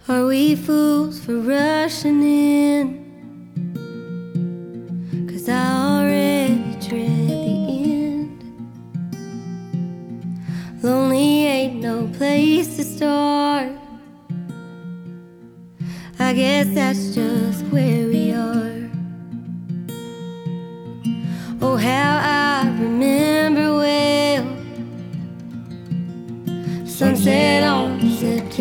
Are we fools for rushing in? 'Cause I already dread the end. Lonely ain't no place to start. I guess that's just where we are. Oh, how I remember well, sunset